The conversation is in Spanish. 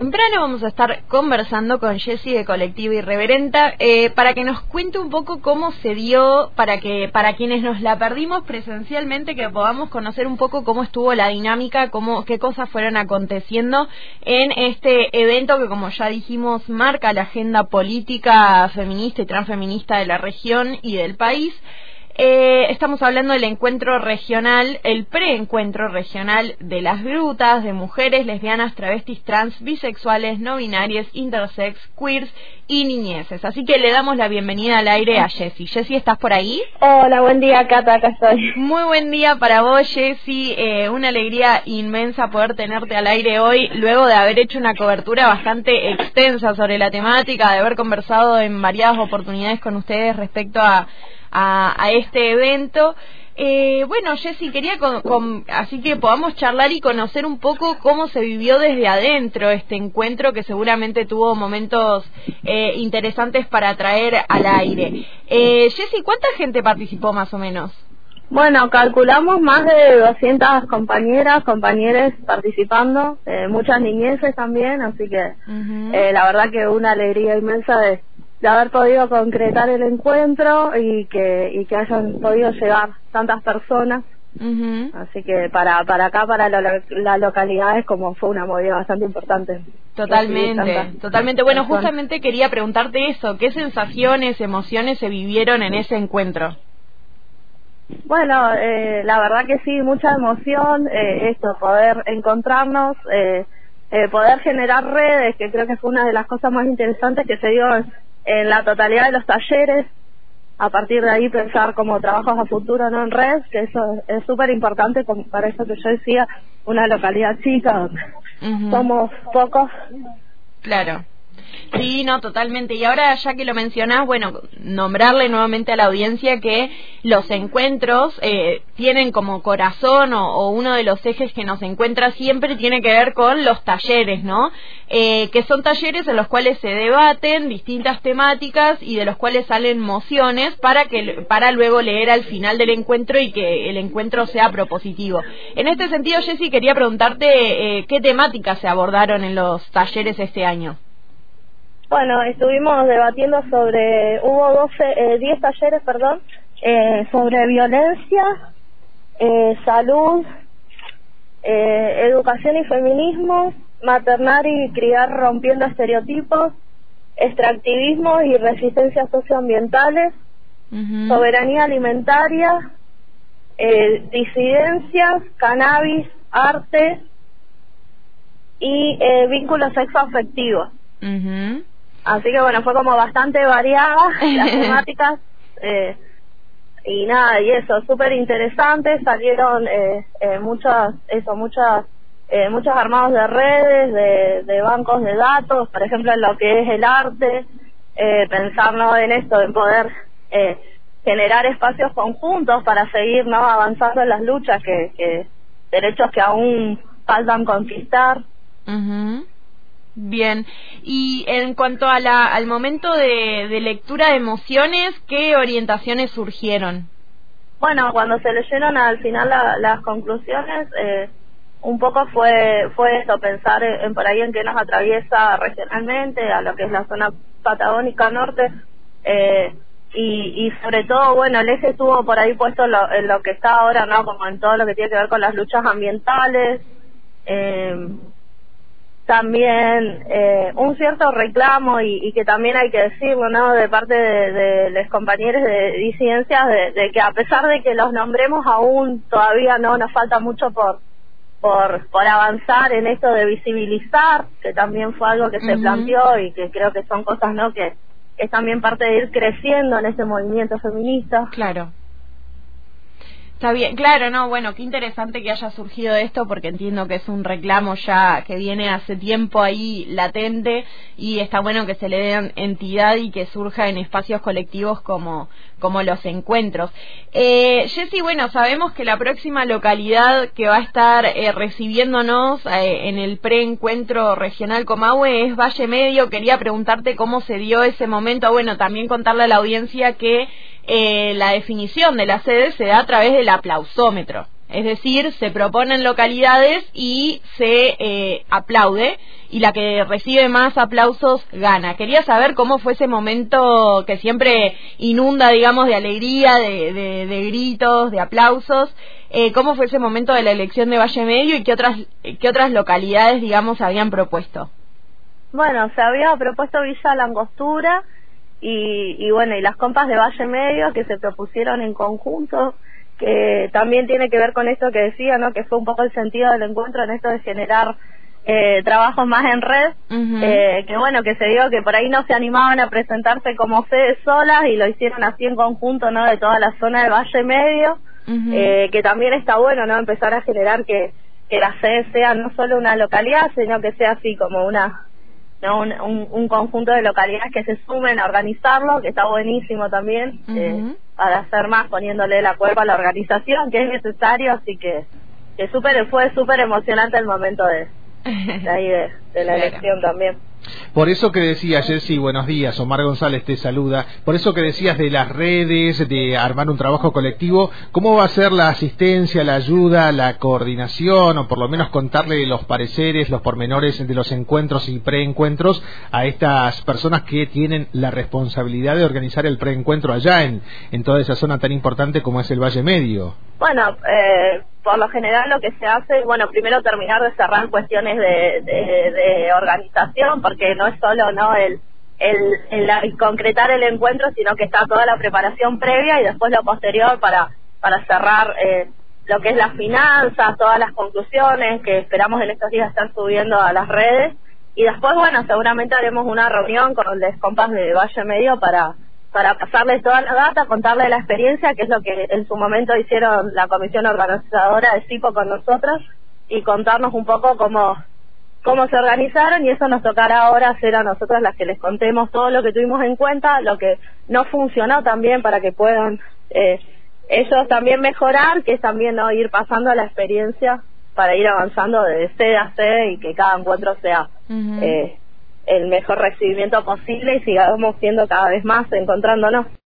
Temprano vamos a estar conversando con Jessy de Colectivo Irreverenta para que nos cuente un poco cómo se dio, para quienes nos la perdimos presencialmente, que podamos conocer un poco cómo estuvo la dinámica, qué cosas fueron aconteciendo en este evento que, como ya dijimos, marca la agenda política feminista y transfeminista de la región y del país. Estamos hablando del encuentro regional, el preencuentro regional de las grutas de mujeres, lesbianas, travestis, trans, bisexuales, no binarias, intersex, queers y niñeces. Así que le damos la bienvenida al aire a Jessy. Jessy, ¿estás por ahí? Hola, buen día, Cata, acá estoy. Muy buen día para vos, Jessy. Una alegría inmensa poder tenerte al aire hoy, luego de haber hecho una cobertura bastante extensa sobre la temática, de haber conversado en variadas oportunidades con ustedes respecto a este evento. Bueno, Jessy, quería así que podamos charlar y conocer un poco cómo se vivió desde adentro este encuentro, que seguramente tuvo momentos interesantes para traer al aire. Jessy, ¿cuánta gente participó más o menos? Bueno, calculamos más de 200 compañeros participando, muchas niñeces también, así que la verdad que una alegría inmensa de haber podido concretar el encuentro y que hayan podido llegar tantas personas. Así que para acá, para la localidad, es como fue una movida bastante importante. Totalmente. Bueno, justamente quería preguntarte eso, ¿qué sensaciones, emociones se vivieron en ese encuentro? Bueno, la verdad que sí, mucha emoción, poder encontrarnos, poder generar redes, que creo que fue una de las cosas más interesantes que se dio en la totalidad de los talleres. A partir de ahí pensar como trabajos a futuro, no en red, que eso es súper importante para eso que yo decía, una localidad chica donde somos pocos. Claro. Sí, no, totalmente. Y ahora, ya que lo mencionás, bueno, nombrarle nuevamente a la audiencia que los encuentros tienen como corazón o uno de los ejes que nos encuentra siempre tiene que ver con los talleres, ¿no? Que son talleres en los cuales se debaten distintas temáticas y de los cuales salen mociones para luego leer al final del encuentro y que el encuentro sea propositivo. En este sentido, Jessy, quería preguntarte qué temáticas se abordaron en los talleres este año. Bueno, estuvimos debatiendo hubo 10 talleres, sobre violencia, salud, educación y feminismo, maternar y criar rompiendo estereotipos, extractivismo y resistencias socioambientales, soberanía alimentaria, disidencias, cannabis, arte y vínculos sexoafectivos. Así que bueno, fue como bastante variada las temáticas y nada, y eso, súper interesante. Salieron muchos armados de redes, de bancos de datos, por ejemplo, en lo que es el arte, pensar, ¿no?, en esto, en poder generar espacios conjuntos para seguir, ¿no?, avanzando en las luchas, que derechos que aún faltan conquistar. Bien, y en cuanto a al momento de lectura de emociones, ¿qué orientaciones surgieron? Bueno, cuando se leyeron al final las conclusiones, un poco fue eso, pensar por ahí en qué nos atraviesa regionalmente, a lo que es la zona patagónica norte, y sobre todo, bueno, el eje estuvo por ahí puesto en lo que está ahora, ¿no?, como en todo lo que tiene que ver con las luchas ambientales, también un cierto reclamo y que también hay que decirlo, ¿no?, de parte de los compañeros de disidencias, de que a pesar de que los nombremos, aún todavía no nos falta mucho por avanzar en esto de visibilizar, que también fue algo que se planteó y que creo que son cosas, ¿no?, que es también parte de ir creciendo en ese movimiento feminista. Claro. Está bien, claro, no, bueno, qué interesante que haya surgido esto, porque entiendo que es un reclamo ya que viene hace tiempo ahí latente, y está bueno que se le den entidad y que surja en espacios colectivos como los encuentros. Jessy, bueno, sabemos que la próxima localidad que va a estar recibiéndonos en el preencuentro regional Comahue es Valle Medio. Quería preguntarte cómo se dio ese momento, bueno, también contarle a la audiencia que la definición de la sede se da a través del aplausómetro. es decir, se proponen localidades y se aplaude, y la que recibe más aplausos gana. Quería saber cómo fue ese momento que siempre inunda, digamos, de alegría, de gritos, de aplausos. ¿Cómo fue ese momento de la elección de Valle Medio y qué otras localidades, digamos, habían propuesto? Bueno, se había propuesto Villa Langostura y bueno, y las compas de Valle Medio que se propusieron en conjunto, que también tiene que ver con esto que decía, ¿no? Que fue un poco el sentido del encuentro en esto de generar trabajos más en red, que bueno, que se dio que por ahí no se animaban a presentarse como sedes solas y lo hicieron así en conjunto, ¿no? De toda la zona del Valle Medio, que también está bueno, ¿no? Empezar a generar que las sedes sean no solo una localidad, sino que sea así como un conjunto de localidades que se sumen a organizarlo, que está buenísimo también, para hacer más, poniéndole la cuerpa a la organización, que es necesario, así que fue súper emocionante el momento de la elección también. Por eso que decía, Jessy, buenos días, Omar González te saluda, por eso que decías de las redes, de armar un trabajo colectivo, ¿cómo va a ser la asistencia, la ayuda, la coordinación, o por lo menos contarle los pareceres, los pormenores de los encuentros y preencuentros a estas personas que tienen la responsabilidad de organizar el preencuentro allá en toda esa zona tan importante como es el Valle Medio? Bueno, por lo general lo que se hace, bueno, primero terminar de cerrar cuestiones de organización, porque no es solo el concretar el encuentro, sino que está toda la preparación previa y después lo posterior para cerrar lo que es las finanzas, todas las conclusiones que esperamos en estos días estar subiendo a las redes, y después, bueno, seguramente haremos una reunión con los compas de Valle Medio para pasarles toda la data, contarles la experiencia, que es lo que en su momento hicieron la comisión organizadora de CIPO con nosotros, y contarnos un poco cómo se organizaron, y eso nos tocará ahora hacer a nosotros las que les contemos todo lo que tuvimos en cuenta, lo que no funcionó también, para que puedan ellos también mejorar, que es también, ¿no?, ir pasando la experiencia para ir avanzando de sede a sede y que cada encuentro sea el mejor recibimiento posible y sigamos siendo cada vez más encontrándonos.